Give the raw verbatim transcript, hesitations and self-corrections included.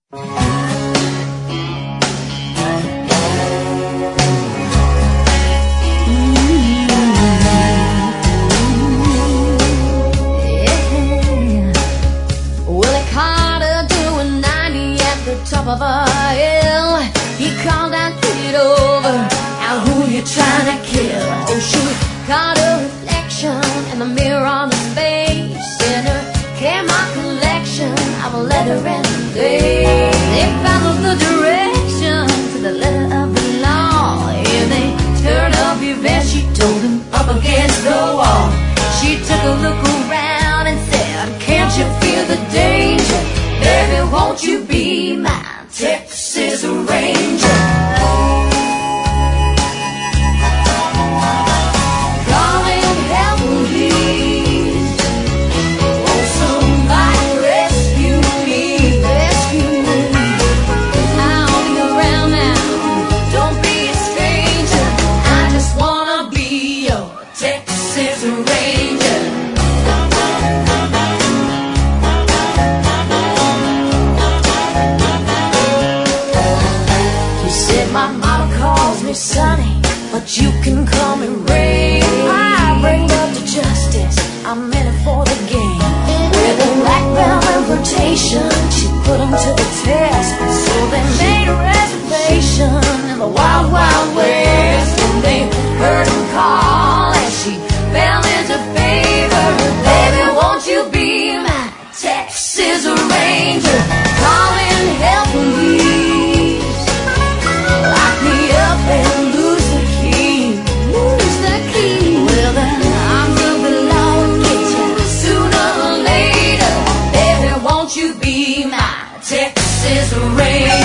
Top of a hill, he called out, get over, now who you trying to kill? Oh, she caught a reflection in the mirror on his face. In her camera collection of a letter and a day. They followed the directions to the letter of the law. Yeah, they turned up your vest, she told him, up against the wall. She took a look around and said, can't you feel the danger? Baby, won't you be my Texas Ranger? Calling help, please. Oh, somebody rescue me, rescue me. I'll be around now, don't be a stranger. I just wanna be your Texas Ranger. My mama calls me Sonny, but you can call me Ray. I bring love to justice, I'm in it for the game. With a black belt reputation, she put them to the test. So they made a reservation in the wild, wild west. And they heard him call and she fell into favor. Baby, won't you be my Texas Ranger? Calling help, please. Lock me up and lose the key, lose the key. Well then I'm moving along, get you sooner or later. Baby, won't you be my Texas Ranger?